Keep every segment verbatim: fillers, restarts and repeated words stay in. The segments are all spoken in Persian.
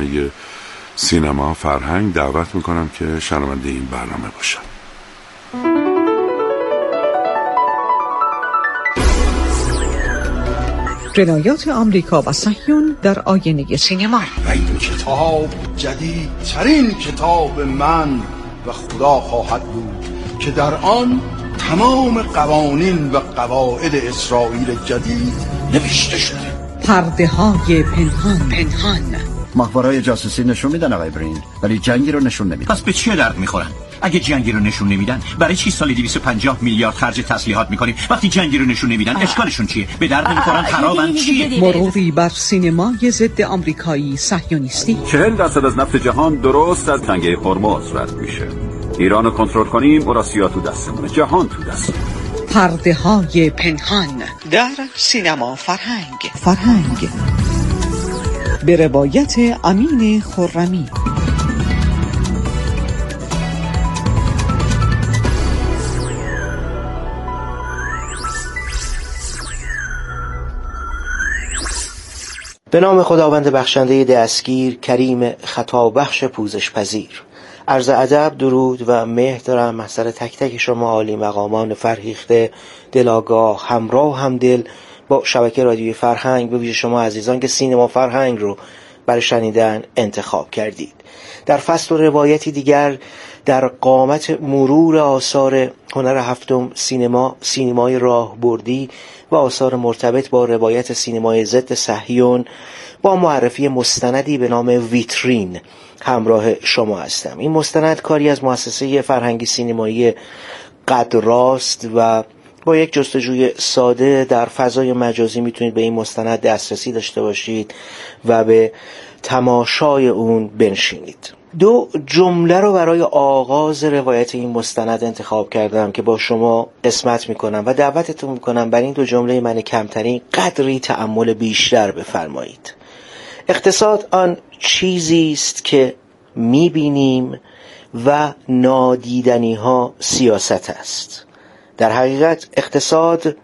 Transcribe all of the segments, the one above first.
برنامه سینما فرهنگ دعوت میکنم که شنونده این برنامه باشن. روایات آمریکا و صهیون در آینه سینما. این کتاب جدید ترین کتاب من و خدا خواهد بود که در آن تمام قوانین و قواعد اسرائیل جدید نوشته شده. پرده های پنهان پنهان مخبرهای جاسوسی نشون میدن آقای برین، ولی جنگی رو نشون نمیدن. پس به چه درد میخورن؟ اگه جنگی رو نشون نمیدن برای چی سالی دویست و پنجاه میلیارد خرج تسلیحات میکنیم؟ وقتی جنگی رو نشون نمیدن اشکالشون چیه؟ به درد نمیخورن، خرابن، چیه؟ مروری بر سینمای ضد آمریکایی صهیونیستی. چهل درصد از نفت جهان درست از تنگه هرمز رد میشه. ایرانو کنترل کنیم، اوراسیا تو دستمونه، جهان تو دست. پرده های پنهان در سینما فرهنگ. فرهنگ به روایت امین خرمی. به نام خداوند بخشنده دستگیر، کریم خطابخش پوزش پذیر. عرض ادب، درود و مهر دارم محضر تک تک شما عالی مقامان فرهیخته، دلاگاه، همراه همدل با شبکه رادیوی فرهنگ، به ویژه شما عزیزان که سینما فرهنگ رو برای شنیدن انتخاب کردید. در فصل و روایتی دیگر در قامت مرور آثار هنر هفتم سینما، سینمای راهبردی و آثار مرتبط با روایت سینمای ضد صهیون با معرفی مستندی به نام ویترین همراه شما هستم. این مستند کاری از مؤسسه فرهنگی سینمایی قدراست و با یک جستجوی ساده در فضای مجازی میتونید به این مستند دسترسی داشته باشید و به تماشای اون بنشینید. دو جمله رو برای آغاز روایت این مستند انتخاب کردم که با شما قسمت میکنم و دعوتتون میکنم بر این دو جمله من کمترین قدری تأمل بیشتر بفرمایید. اقتصاد آن چیزی است که میبینیم و نادیدنی ها سیاست است. در حقیقت اقتصاد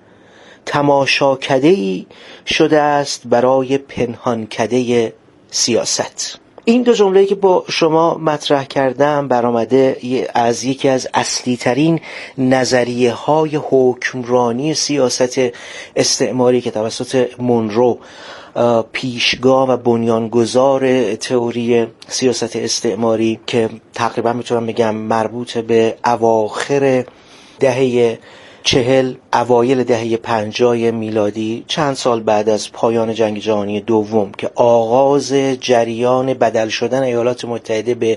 تماشاکده‌ای شده است برای پنهانکده سیاست. این دو جمله‌ای که با شما مطرح کردم برآمده از یکی از اصلی ترین نظریه های حکمرانی سیاست استعماری که توسط مونرو پیشگاه و بنیانگذار تئوری سیاست استعماری که تقریبا میتونم بگم مربوط به اواخر دهه چهل اوایل دهه پنجاه میلادی، چند سال بعد از پایان جنگ جهانی دوم که آغاز جریان بدل شدن ایالات متحده به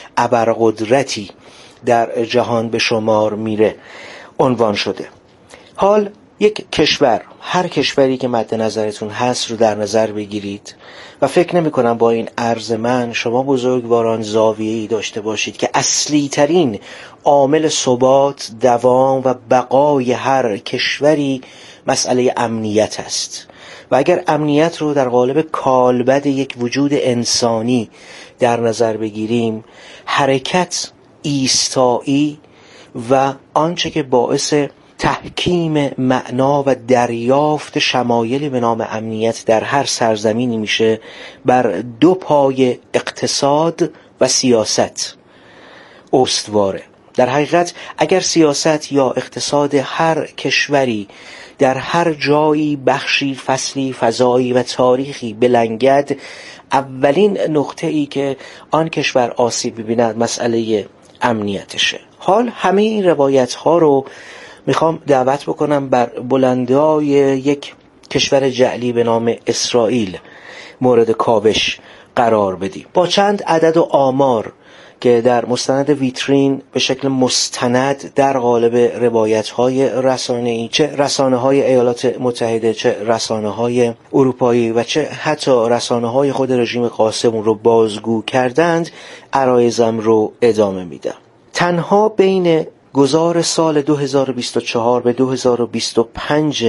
ابرقدرتی در جهان به شمار میره عنوان شده. حال یک کشور، هر کشوری که مد نظرتون هست رو در نظر بگیرید و فکر نمی کنم با این عرض من شما بزرگواران زاویه‌ای داشته باشید که اصلی ترین عامل ثبات، دوام و بقای هر کشوری مسئله امنیت است و اگر امنیت رو در قالب کالبد یک وجود انسانی در نظر بگیریم، حرکت، ایستایی و آنچه که باعث تحکیم معنا و دریافت شمایلی به نام امنیت در هر سرزمینی میشه بر دو پای اقتصاد و سیاست استواره. در حقیقت اگر سیاست یا اقتصاد هر کشوری در هر جایی بخشی، فصلی، فضایی و تاریخی بلنگد، اولین نقطه ای که آن کشور آسیب ببیند مسئله امنیتشه. حال همه این روایت ها رو میخوام دعوت بکنم بر بلندای یک کشور جعلی به نام اسرائیل مورد کاوش قرار بدیم. با چند عدد و آمار که در مستند ویترین به شکل مستند در قالب روایت‌های رسانه‌ای، چه رسانه‌های ایالات متحده، چه رسانه‌های اروپایی و چه حتی رسانه‌های خود رژیم قاسم رو بازگو کردند، عرایضم رو ادامه میدم. تنها بین گذار سال دو هزار و بیست و چهار به دو هزار و بیست و پنج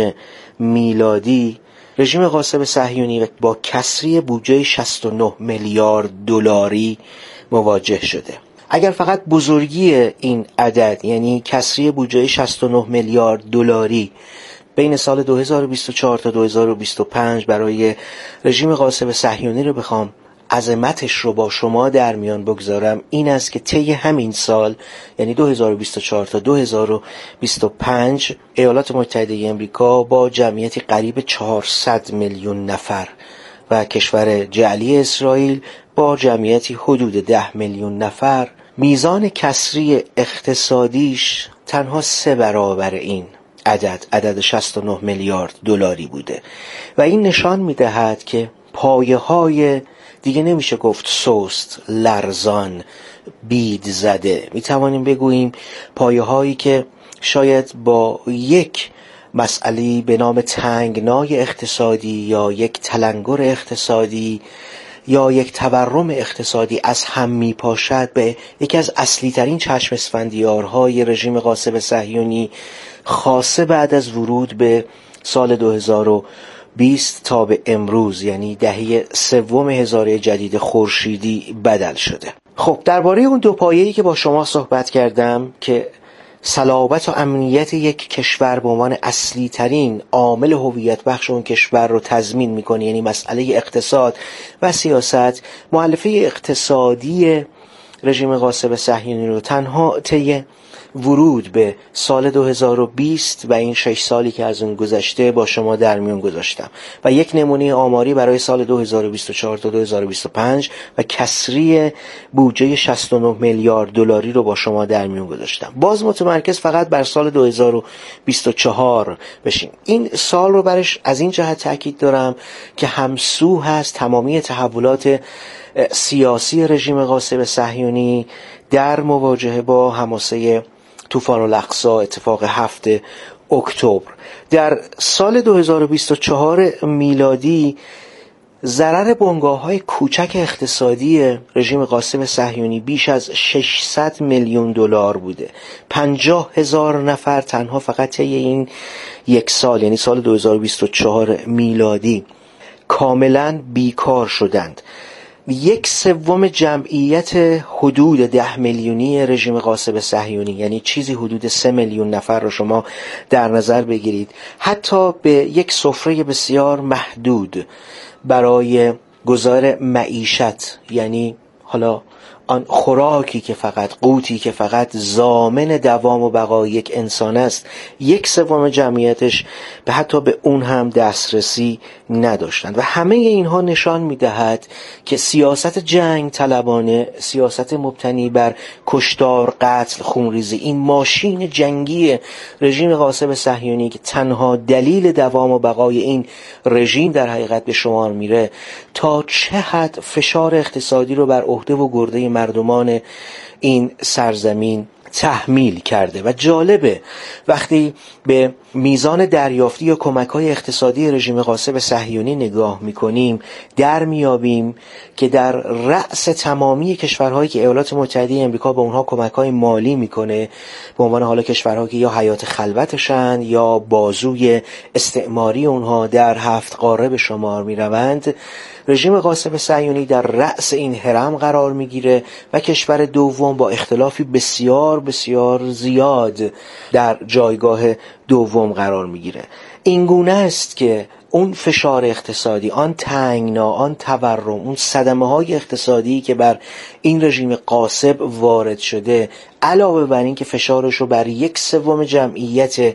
میلادی رژیم قاسم صهیونی با کسری بودجه شصت و نه میلیارد دلاری مواجه شده. اگر فقط بزرگی این عدد، یعنی کسری بودجه شصت و نه میلیارد دلاری بین سال دو هزار و بیست و چهار تا دو هزار و بیست و پنج برای رژیم قاسم صهیونی رو بخوام عظمتش رو با شما در میان بگذارم این است که طی همین سال یعنی دو هزار و بیست و چهار تا دو هزار و بیست و پنج ایالات متحده آمریکا با جمعیتی قریب چهارصد میلیون نفر و کشور جعلی اسرائیل با جمعیتی حدود ده میلیون نفر میزان کسری اقتصادیش تنها سه برابر این عدد عدد شصت و نه میلیارد دلاری بوده و این نشان میدهد که پایه های دیگه نمیشه گفت سست، لرزان، بید زده، میتوانیم بگوییم پایه هایی که شاید با یک مسئله به نام تنگنای اقتصادی یا یک تلنگر اقتصادی یا یک تورم اقتصادی از هم می پاشد به یکی از اصلی ترین چشم اسفندیارهای رژیم غاصب صهیونی خاصه بعد از ورود به سال دو هزار و بیست تا به امروز یعنی دهه سوم هزاره جدید خورشیدی بدل شده. خب درباره اون دو پایه‌ای که با شما صحبت کردم که صلابت و امنیت یک کشور به عنوان اصلی ترین عامل هویت بخش اون کشور رو تضمین میکنه یعنی مسئله اقتصاد و سیاست، مؤلفه اقتصادی رژیم غاصب صهیونی رو تنها طی ورود به سال دو هزار و بیست و این شش سالی که از اون گذشته با شما در میون گذاشتم و یک نمونه آماری برای سال دو هزار و بیست و چهار تا دو هزار و بیست و پنج و کسری بودجه شصت و نه میلیارد دلاری رو با شما در میون گذاشتم. باز متمرکز فقط بر سال دو هزار و بیست و چهار بشیم. این سال رو برش از این جهت تاکید دارم که همسو هست تمامی تحولات سیاسی رژیم غاصب صهیونی در مواجهه با حماسه طوفان الاقصی اتفاق هفت اکتبر. در سال دو هزار و بیست و چهار میلادی ضرر بنگاه‌های کوچک اقتصادی رژیم غاصب صهیونی بیش از ششصد میلیون دلار بوده. پنجاه هزار نفر تنها فقط طی این یک سال یعنی سال دو هزار و بیست و چهار میلادی کاملا بیکار شدند. یک سوم جمعیت حدود ده میلیونی رژیم غاصب صهیونی یعنی چیزی حدود سه میلیون نفر رو شما در نظر بگیرید حتی به یک سفره بسیار محدود برای گزار معیشت یعنی حالا آن خوراکی که فقط قوتی که فقط ضامن دوام و بقای یک انسان است یک سوم جمعیتش به حتی به اون هم دسترسی نداشتند و همه اینها نشان میدهد که سیاست جنگ طلبانه، سیاست مبتنی بر کشتار، قتل، خونریزی، این ماشین جنگی رژیم غاصب صهیونی که تنها دلیل دوام و بقای این رژیم در حقیقت به شمار میره تا چه حد فشار اقتصادی رو بر عهده و گرده مردمان این سرزمین تحمیل کرده. و جالبه وقتی به میزان دریافتی یا کمک‌های اقتصادی رژیم غاصب صهیونی نگاه می‌کنیم در میابیم که در رأس تمامی کشورهایی که ایالات متحده آمریکا به اونها کمک‌های مالی میکنه به عنوان حالا کشورهایی که یا حیات خلوتشن یا بازوی استعماری اونها در هفت قاره به شمار میروند، رژیم غاصب صهیونی در رأس این هرم قرار میگیره و کشور دوم با اختلافی بسیار بسیار زیاد در جایگاه دوم قرار میگیره. این گونه است که اون فشار اقتصادی، آن تنگنا، آن تورم، اون صدمه های اقتصادی که بر این رژیم غاصب وارد شده علاوه بر این که فشارش رو بر یک سوم جمعیت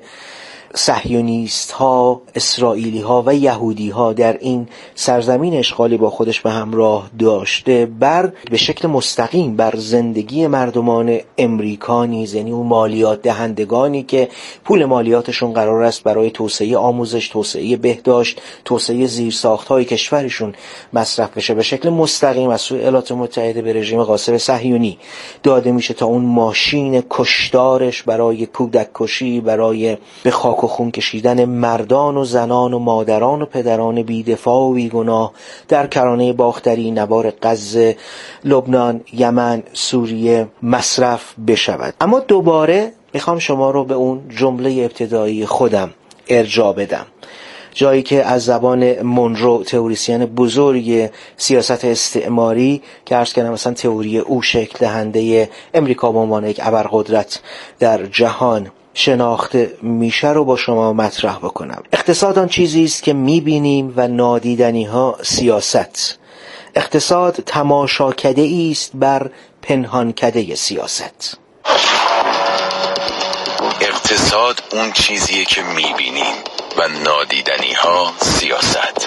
صهیونیست ها، اسرائیلی ها و یهودی ها در این سرزمین اشغالی با خودش به همراه داشته، بر به شکل مستقیم بر زندگی مردمان امریکا نیز، یعنی اون مالیات دهندگانی که پول مالیاتشون قرار است برای توسعه آموزش، توسعه بهداشت، توسعه زیرساخت‌های کشورشون مصرف بشه، به شکل مستقیم از سوی ایالات متحده به رژیم غاصب صهیونی داده میشه تا اون ماشین کشتارش برای کودک کشی، برای به خاک و خون کشیدن مردان و زنان و مادران و پدران بی‌دفاع و بیگناه در کرانه باختری، نوار غزه، لبنان، یمن، سوریه مصرف بشود. اما دوباره میخوام شما رو به اون جمله ابتدایی خودم ارجاع بدم، جایی که از زبان مونرو، تئوریسین بزرگ سیاست استعماری که عرض کردم مثلا تئوری او شکل دهنده امریکا به عنوان یک ابرقدرت در جهان شناخته میشه رو با شما مطرح بکنم. اقتصاد آن چیزی است که میبینیم و نادیدنی ها سیاست. اقتصاد تماشاکده است بر پنهانکده سیاست. اقتصاد اون چیزیه که میبینیم و نادیدنی ها سیاست.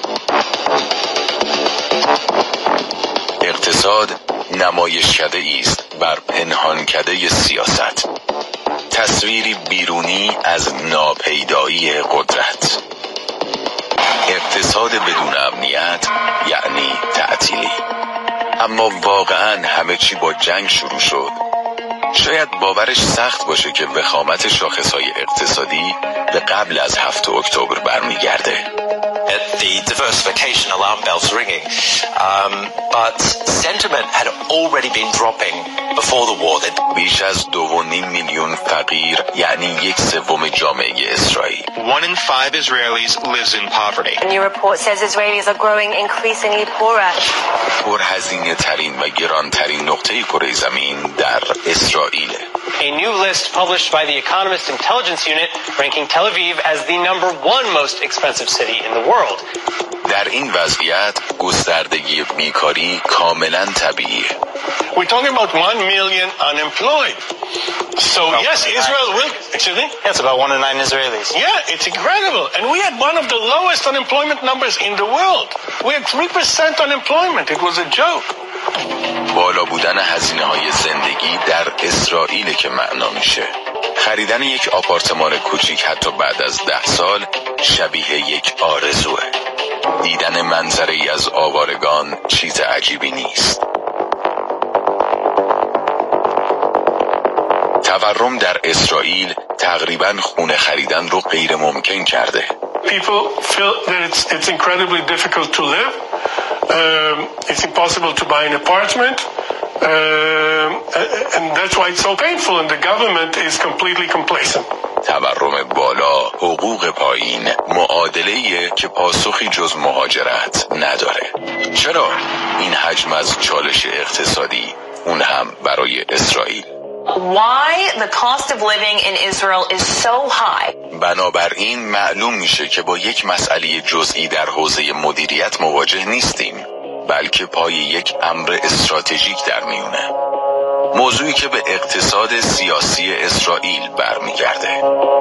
اقتصاد نمایشکده است بر پنهانکده سیاست، تصویری بیرونی از ناپیدایی قدرت. اقتصاد بدون امنیت یعنی تعطیلی. اما واقعا همه چی با جنگ شروع شد؟ شاید باورش سخت باشه که وخامت شاخصهای اقتصادی به قبل از هفتم اکتبر برمیگرده. The diversification alarm bells ringing, um, but sentiment had already been dropping before the war. بیش از دو و نیم میلیون فقیر یعنی یک سوم جامعه اسرائیل. One in five Israelis lives in poverty. A new report says Israelis are growing increasingly poorer. پرهزینه ترین و گرانترین نقطه کره زمین در اسرائیل. A new list published by the Economist Intelligence Unit ranking Tel Aviv as the number one most expensive city in the world. در این وضعیت گستردگی بیکاری کاملا طبیعیه. We're talking about one million unemployed. So about yes, Israel will. Excuse me? That's about one in nine Israelis. Yeah, it's incredible. And we had one of the lowest unemployment numbers in the world. We had three percent unemployment. It was a joke. بالا بودن هزینه های زندگی در اسرائیل که معنا میشه. خریدن یک آپارتمان کوچیک حتی بعد از ده سال شبیه یک آرزوه. دیدن منظره ای از آوارگان چیز عجیبی نیست. تورم در اسرائیل تقریباً خونه خریدن رو غیر ممکن کرده. People feel that it's it's incredibly difficult to live. Um, it's impossible to buy an apartment. Um, and that's why it's so painful and the government is completely complacent. تورم بالا، حقوق پایین، معادله‌ایه که پاسخی جز مهاجرت نداره. چرا این حجم از چالش اقتصادی، اون هم برای اسرائیل؟ Why the cost of living in Israel is so high. بنابراین معلوم میشه که با یک مسئله جزئی در حوزه مدیریت مواجه نیستیم، بلکه پای یک امر استراتژیک در میونه. موضوعی که به اقتصاد سیاسی اسرائیل برمیگرده.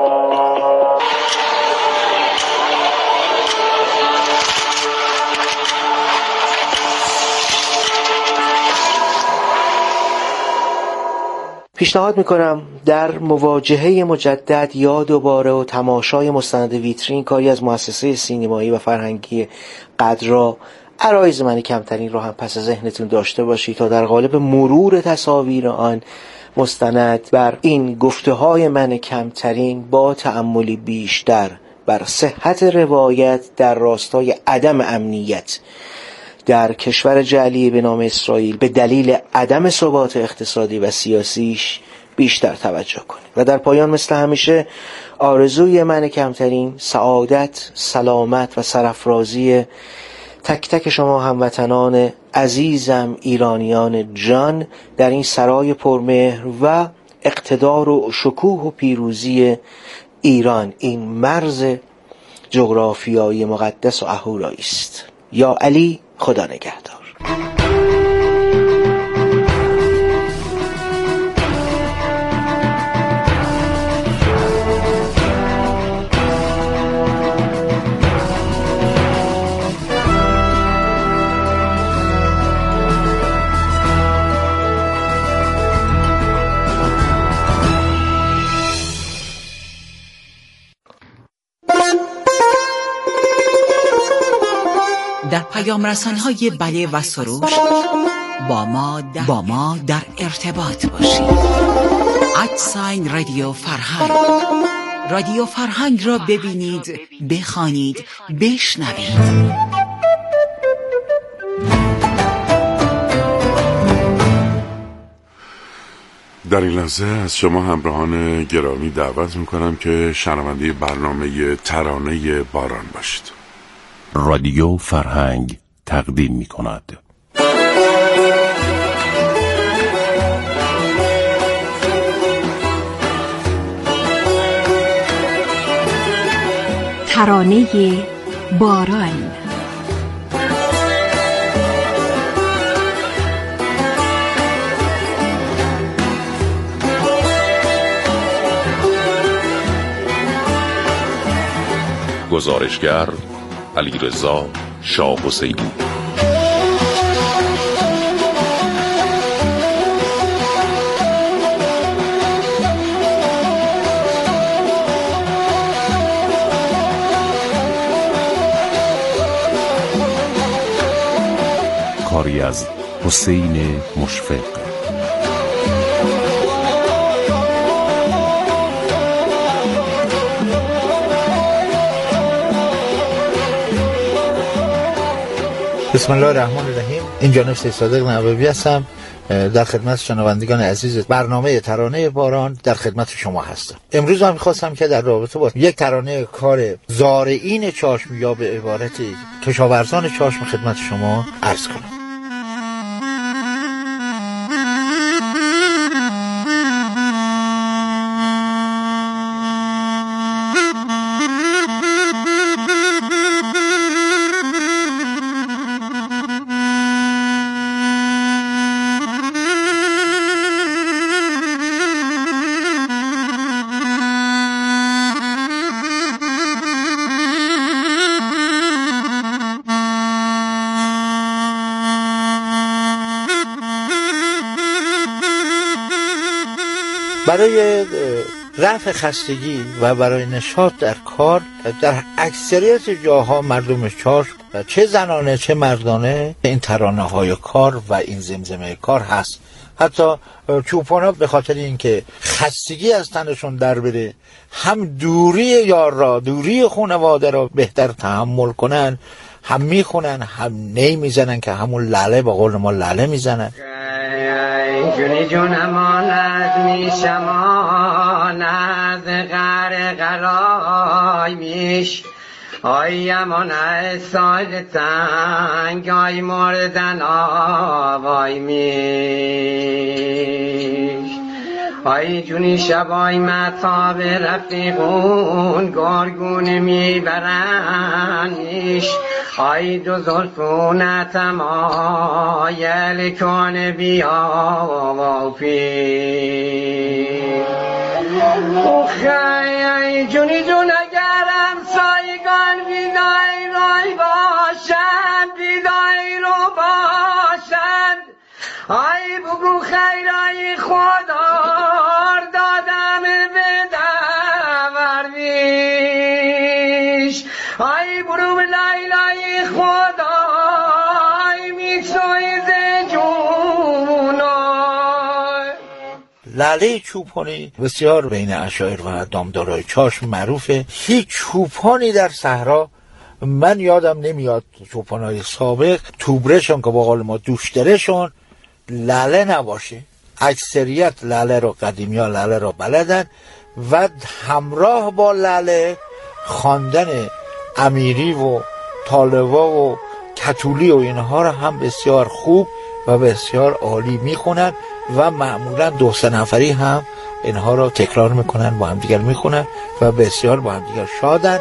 پیشنهاد میکنم در مواجهه مجدد یا دوباره و تماشای مستند ویترین کاری از مؤسسه سینمایی و فرهنگی قدرا عرایز من کمترین رو هم پس ذهنتون داشته باشید تا در قالب مرور تصاویر آن مستند بر این گفته‌های من کمترین با تأملی بیشتر بر صحت روایت در راستای عدم امنیت در کشور جعلی به نام اسرائیل به دلیل عدم ثبات اقتصادی و سیاسیش بیشتر توجه کنید. و در پایان مثل همیشه آرزوی من کمترین سعادت، سلامت و سرافرازی تک تک شما هموطنان عزیزم ایرانیان جان در این سرای پرمهر و اقتدار و شکوه و پیروزی ایران، این مرز جغرافیایی مقدس و اهورایی است. یا علی، خدا نگهدار. در پیام رسان‌های بله و سروش با ما در, با ما در ارتباط باشید. ادساین رادیو فرهنگ. رادیو فرهنگ را ببینید، بخوانید، بشنوید. در این لحظه از شما همراهان گرامی دعوت میکنم که شنونده برنامه ترانه باران باشید. رادیو فرهنگ تقدیم می کند. ترانه باران. گزارشگر علیرضا شاه حسینی. کاری از حسین مشفق. بسم الله الرحمن الرحیم. این جانب سید صادق نووی هستم، در خدمت شنوندگان عزیز برنامه ترانه باران در خدمت شما هستم. امروز من می‌خواستم که در رابطه با یک ترانه کار زارعین چاشم یا به عبارت کشاورزان چاشم خدمت شما عرض کنم. برای رفع خستگی و برای نشاط در کار در اکثریت جاها مردم چاشم چه زنانه چه مردانه این ترانه های کار و این زمزمه کار هست. حتی چوپانا به خاطر اینکه خستگی از تنشون در بره، هم دوری یار را دوری خانواده را بهتر تحمل کنن، هم میخونن هم نی میزنن که همون لاله با قول ما لاله میزنن. جونی جونم آنت میشمان از غر غرای میش آی امانت سال تنگ آی مردن آوای میش آی جونی شبای مطاب رفیقون گارگون میبرنیش آی دو زلفونت مایل کن بیا پیش ای جونی جون اگرم سایگان بیدای رای باشند بیدای رو باشند آی بگو خیرای خودار دادم به درویش آی برو لیلای خدای میسویز جونای. لاله چوپانی بسیار بین اشاعره و دامدارای چاشم معروفه. هیچ چوپانی در صحرا من یادم نمیاد چوپانای سابق توبرشون که با قول ما دوشترشون لاله نباشه. اکثریت لاله رو قدیمی ها لاله رو بلدن و همراه با لاله خواندن امیری و طالبا و کتولی و اینها رو هم بسیار خوب و بسیار عالی میخونن و معمولا دو سه نفری هم اینها رو تکرار میکنن، با هم دیگر میخونن و بسیار با هم دیگر شادن.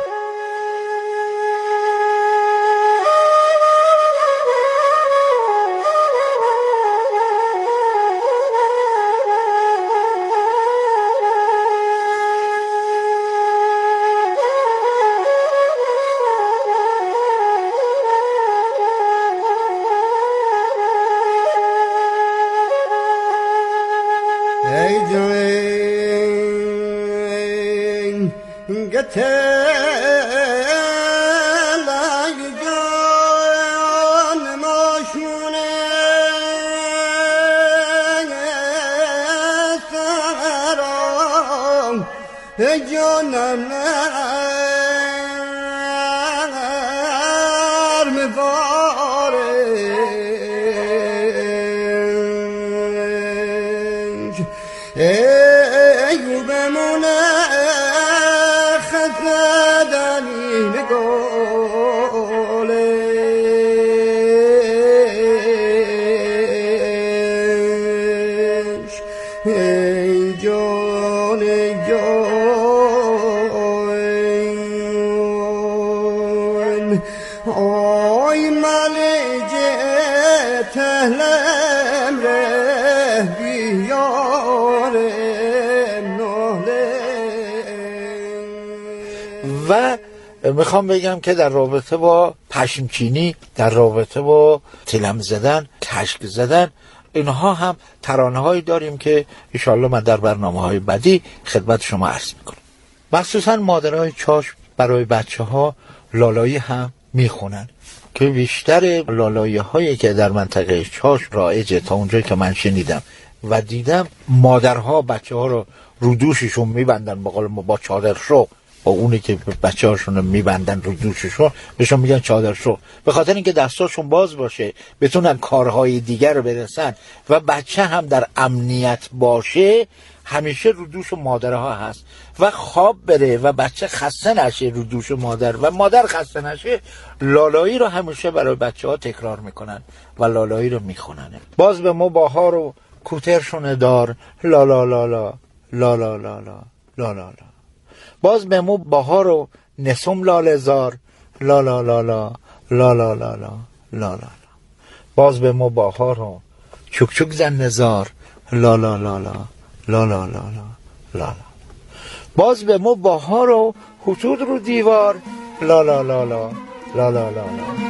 و میخوام بگم که در رابطه با پشمچینی، در رابطه با تلم زدن، کشک زدن، اینها هم ترانه‌هایی داریم که انشالله من در برنامه‌های بعدی خدمت شما عرض میکنم. مخصوصا مادرای چاش برای بچه ها لالایی هم میخونن که بیشتر لالایی هایی که در منطقه چاش رایجه تا اونجایی که من شنیدم و دیدم، مادرها بچه ها رو رو دوششون میبندن با قول ما با چادر شو، با اونی که بچه هاشون رو میبندن رو دوششون بهشون میگن چادر شو، به خاطر اینکه دستاشون باز باشه بتونن کارهای دیگر رو برسن و بچه هم در امنیت باشه. همیشه رو دوش مادرها هست و خواب بره و بچه خسته نشه رو دوش مادر و مادر خسته نشه. لالایی رو همیشه برای بچه ها تکرار میکنن و لالایی رو میخونن. باز به ما باها رو کوترشونه دار لا لا لا لا لا لا لا لا لا لا. باز به مو باها رو نسوم لال زار لا لا لا لا لا لا لا لا لا لا. باز به مو باها رو چوک چوک زن نزار لا لا لا لا لا لا لا لا لا. باز به مو باها رو خطوط رو دیوار لا لا لا لا لا لا لا.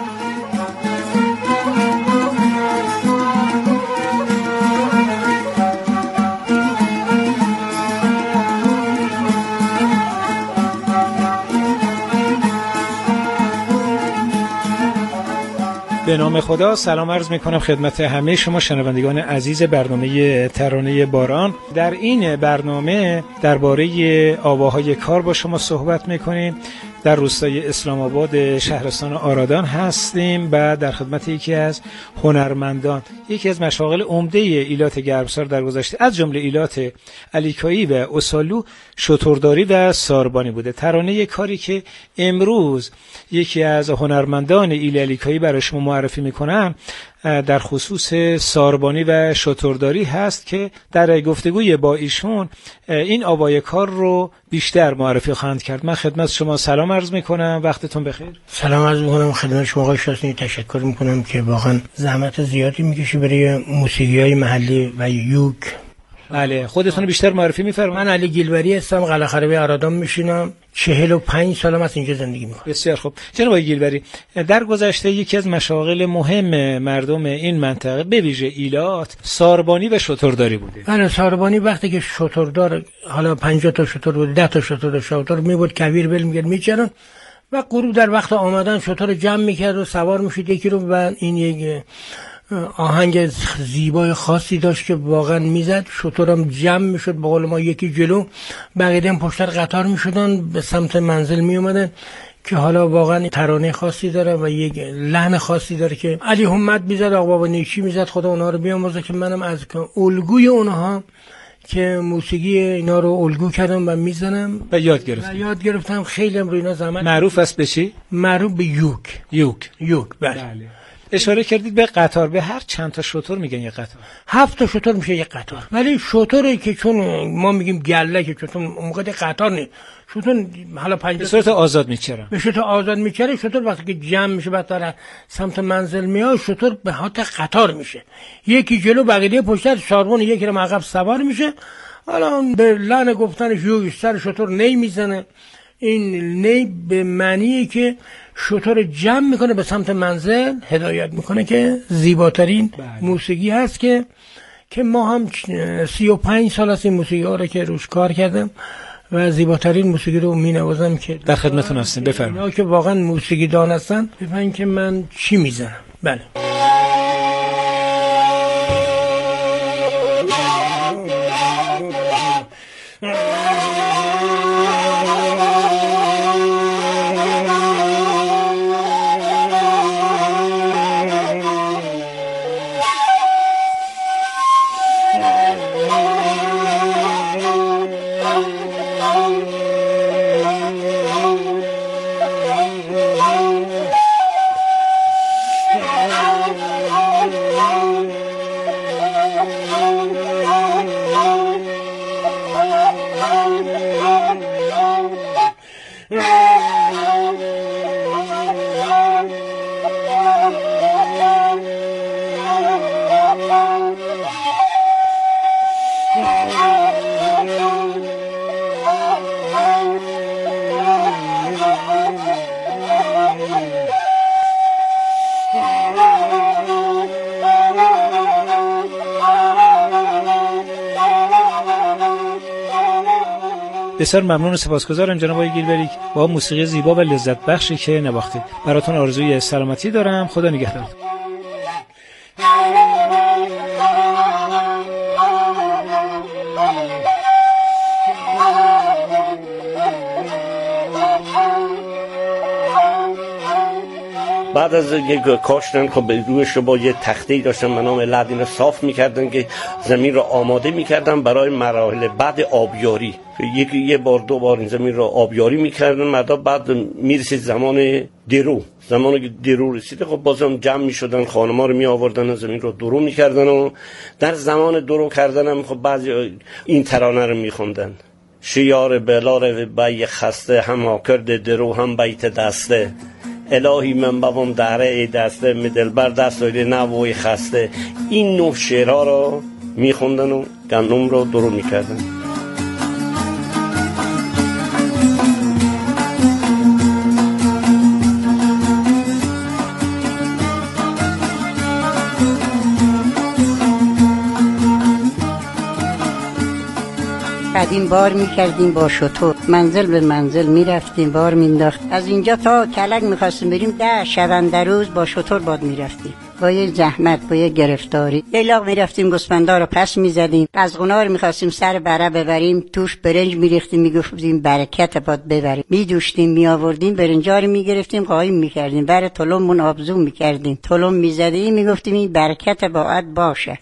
به نام خدا سلام عرض می کنم خدمت همه شما شنوندگان عزیز برنامه ترانه باران. در این برنامه درباره آواهای کار با شما صحبت می کنیم. در روستای اسلام آباد شهرستان آرادان هستیم و در خدمت یکی از هنرمندان، یکی از مشاغل عمده ایلات گرمسار در گذشته از جمله ایلات علیکایی و اسالو شترداری و ساربانی بوده. ترانه کاری که امروز یکی از هنرمندان ایل علیکایی برای شما معرفی میکنم در خصوص ساربانی و شترداری هست که در گفتگوی با ایشون این آوای کار رو بیشتر معرفی خواهند کرد. من خدمت شما سلام عرض میکنم، وقتتون بخیر. سلام عرض میکنم خدمت شما آقای شاسنی، تشکر میکنم که واقعا زحمت زیادی میکشی برای موسیقی‌های محلی و یوک. بله، خودتون بیشتر معرفی میفرمایید. من علی گیلوری هستم، قلعه خرابی آرادان میشینم، چهل و پنج سالم از اینجا زندگی میکنم. بسیار خوب. جناب آقای گیلوری، در گذشته یکی از مشاغل مهم مردم این منطقه به ویژه ایلات ساربانی و شترداری بوده. بله، ساربانی وقتی که شتردار حالا پنجاه تا شتر بود، ده تا شتر شتر میبود کویر بل میگرد میچرن و غروب در وقت آمدن شتر جمع میکرد و سوار میشد یکی رو و این یک آهنگ زیبای خاصی داشت که واقعا میزد، شترم جمع میشد به قول ما یکی جلو بقیه هم پشتر قطار میشدن به سمت منزل میومدن که حالا واقعا ترانه خاصی داره و یک لحن خاصی داره که علی همت میزد، آقا بابا نیشی میزد، خدا اونها رو بیامرزه که منم از الگوی اونها که موسیقی اینا رو الگو کردم و میزنم و یاد گرفتم و یاد گرفتم خیلی هم روی اینا زحمت. معروف است به چی؟ معروف به یوک. یوک یوک بله. بله. اشاره کردید به قطار، به هر چند تا شتر میگن یک قطار؟ هفت تا شتر میشه یک قطار، ولی شتری که چون ما میگیم گله که چون موقع قطار نیست، شتر حالا پنج به صورت آزاد میچرن، به صورت آزاد میچره. شتر وقتی که جمع میشه بعد داره سمت منزل میاد، شتر به حالت قطار میشه، یکی جلو بقیه پشت، ساربان یکی رو عقب سوار میشه. حالا به لحن گفتنش یو سر شتر نی میزنه. این نی به معنیه که شتر جمع میکنه به سمت منزل هدایت میکنه که زیباترین بله. موسیقی هست که که ما هم سی و پنج سال از این موسیقی ها رو که روش کار کردم و زیباترین موسیقی رو مینوازم که در خدمتتون هستیم. بفرمایید. اینا که واقعا موسیقی دان هستن بفهمن که من چی میزنم. بله. بسیار ممنون و سپاسگزارم جناب آقای گیلبری با موسیقی زیبا و لذت بخشی که نواختید. براتون آرزوی سلامتی دارم. خدا نگهدار. بعد از یک کاشتن خب رویش رو با یه تخته‌ای داشتن به نام لد اینو صاف می‌کردن که زمین رو آماده می‌کردن برای مراحل بعد آبیاری. یکی یه بار دو بار این زمین رو آبیاری می‌کردن. مردا بعد میرسید زمان درو. زمانی که درو رسید خب بازم جمع می‌شدن، خانم‌ها رو می‌آوردن زمین رو درو می‌کردن و در زمان درو کردن هم خب بعضی این ترانه رو می‌خوندن. شیار بلار بای خسته هم کرد درو هم بیت دسته الهی من بابم داره ای دسته می دلبر دست دایده نوای خسته. این نوع شعرها رو میخوندن و گندم رو درو میکردن. قدیم بار میکردیم با شتر، منزل به منزل میرفتیم بار مینداخت. از اینجا تا کلک میخواستیم بریم ده شبنده روز با شتر باد میرفتیم، با یه زحمت، با یه گرفتاری. یه لاغ میرفتیم گوسفندا رو پس میزدیم. از غنار میخواستیم سر بره ببریم، توش برنج میریختیم، میگفتیم برکت باد ببریم. میدوشتیم میآوردیم برنجا رو میگرفتیم قایم میکردیم، بر طلممون آبزو میکردیم، طلم میزدیم میگفتیم این برکت باید باشه.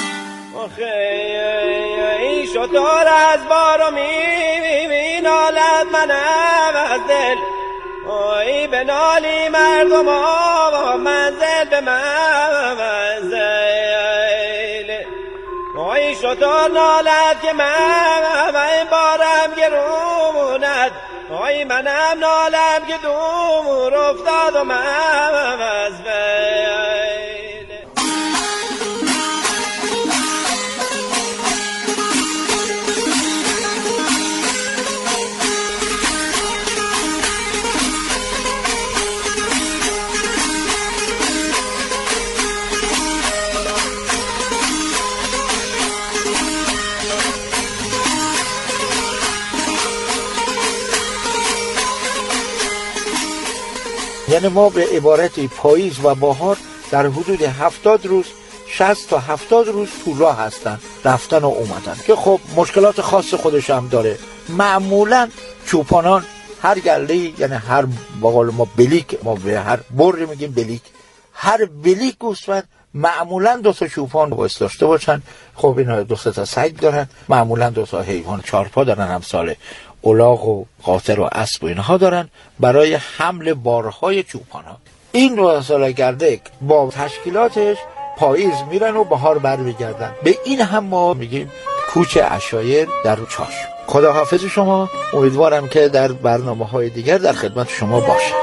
ای شطور از بارو می نالد منم از دل، ای به نالی مردم آوا منزل به منزل. ای شطور نالد که من این بارم گرونت، ای منم نالم که دور افتاد و من از یعنی ما به عبارت پاییز و بهار در حدود هفتاد روز شصت تا هفتاد روز تو راه هستن، رفتن و اومدن، که خب مشکلات خاص خودش هم داره. معمولا چوپانان هر گله، یعنی هر بقول ما بلیک، ما به هر بر میگیم بلیک، هر بلیک گوسفند معمولا دو تا چوپان باید داشته باشن. خب اینا دو تا سگ دارن، معمولا دو تا حیوان چارپا دارن، همسال الاغ و قاطر و اسب و اینها دارن برای حمل بارهای چوپان‌ها. این رو سال گردک با تشکیلاتش پاییز میرن و بهار برمیگردن. به این هم ما میگیم کوچ عشایر در چاش. خداحافظ شما، امیدوارم که در برنامه‌های دیگر در خدمت شما باشم.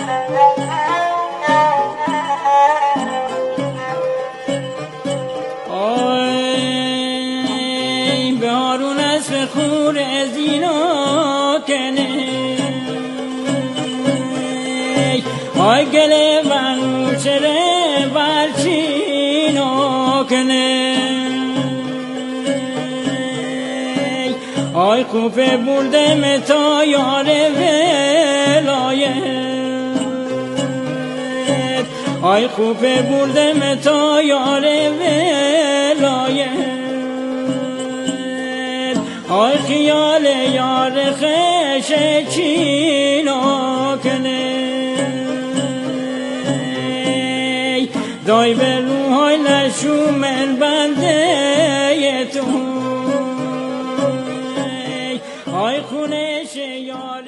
خور ازینا کنه آی گله منو چره برچینو کنه آی خوفه برده متا یار ولایت آی خوفه برده متا یار ولایت آی خیال یار خش چینو کنه دای به روحای نشومن بنده تو آی خونش یار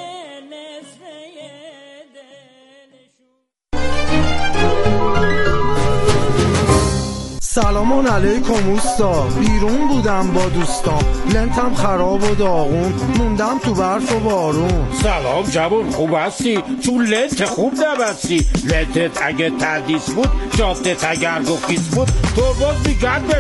سلام علیکم اوستا، بیرون بودم با دوستام، لنتم خراب و داغون، موندم تو برف و بارون. سلام جوان، خوب هستی؟ چون لنت خوب نبستی. لنتت اگه تردیس بود، جادت اگر گفیس بود، تو باز میگرد